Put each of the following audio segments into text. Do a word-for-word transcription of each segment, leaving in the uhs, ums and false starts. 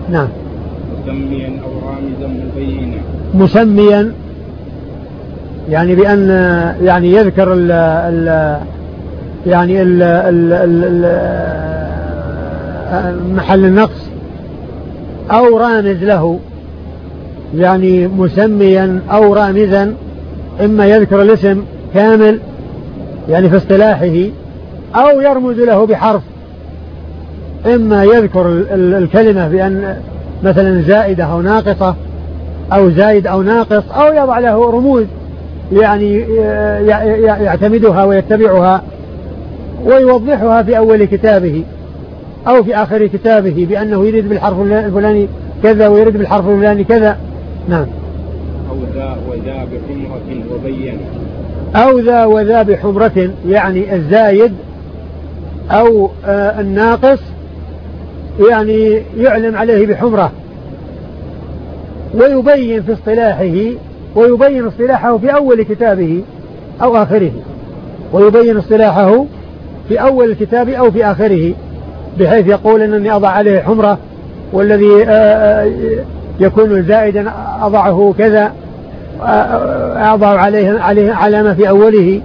نعم. مسميا أو رامزا مبينا. مسميا يعني بأن يعني يذكر ال ال يعني ال ال ال محل النقص أو رامز له، يعني مسميا أو رامزا، إما يذكر الاسم كامل يعني في اصطلاحه أو يرمز له بحرف، إما يذكر الكلمة بأن مثلا زائدة أو ناقصة أو زائد أو ناقص، أو يضع له رموز يعني يعتمدها ويتبعها ويوضحها في أول كتابه أو في آخر كتابه بأنه يريد بالحرف الفلاني كذا ويريد بالحرف الفلاني كذا. نعم. أو ذا وذا بحمرة وبين. أو ذا وذا بحمرة يعني الزايد أو آه الناقص يعني يعلم عليه بحمرة، ويبين في اصطلاحه ويبين اصطلاحه في أول كتابه أو آخره، ويبين اصطلاحه في أول الكتاب أو في آخره، بحيث يقول أنني أضع عليه حمرة، والذي يكون زائدا أضعه كذا، أضع عليه, عليه علامة في أوله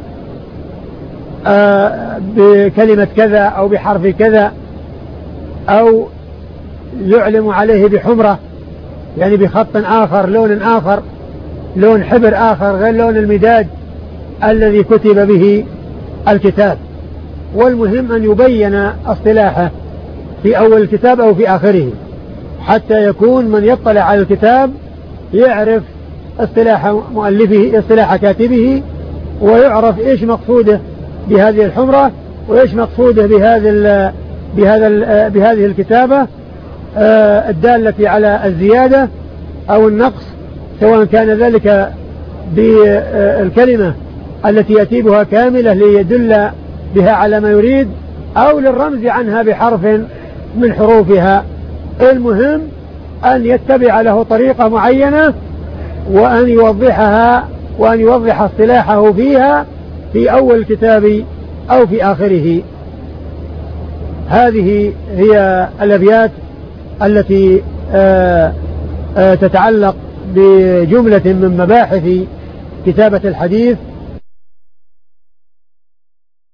بكلمة كذا أو بحرف كذا، أو يعلم عليه بحمرة يعني بخط آخر، لون آخر، لون حبر آخر غير لون المداد الذي كتب به الكتاب. والمهم أن يبين اصطلاحه في أول الكتاب أو في آخره، حتى يكون من يطلع على الكتاب يعرف اصطلاح مؤلفه اصطلاح كاتبه، ويعرف إيش مقصوده بهذه الحمرة وإيش مقصوده بهذا بهذا بهذه الكتابة الدالة على الزيادة أو النقص، سواء كان ذلك بالكلمة التي يتيبها كاملة ليدل بها على ما يريد، أو للرمز عنها بحرف من حروفها. المهم أن يتبع له طريقة معينة، وأن يوضحها وأن يوضح اصطلاحه فيها في أول الكتاب أو في آخره. هذه هي الأبيات التي آآ آآ تتعلق بجملة من مباحث كتابة الحديث